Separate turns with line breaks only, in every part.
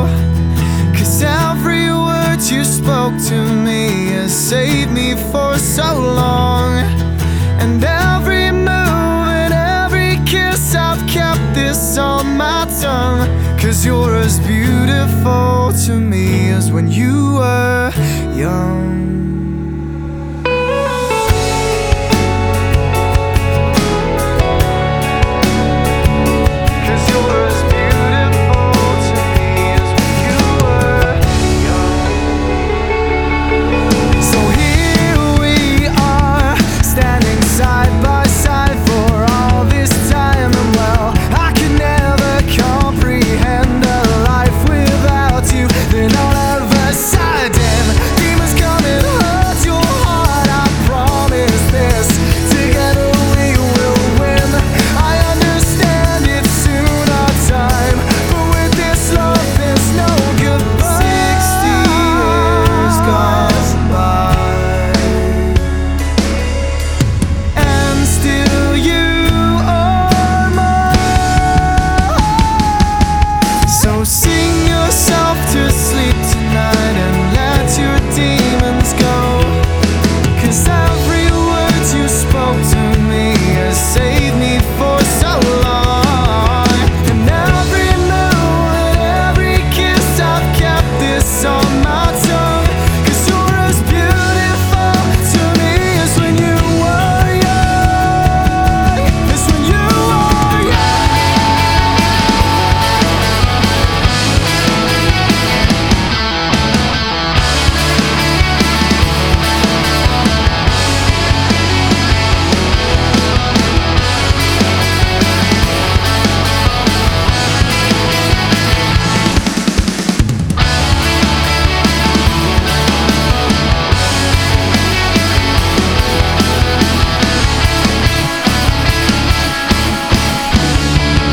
'Cause every word you spoke to me has saved me for so long. And every move and every kiss, I've kept this on my tongue. 'Cause you're as beautiful to me as when you were young.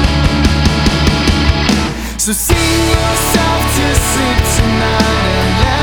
So sing yourself to sleep tonight and let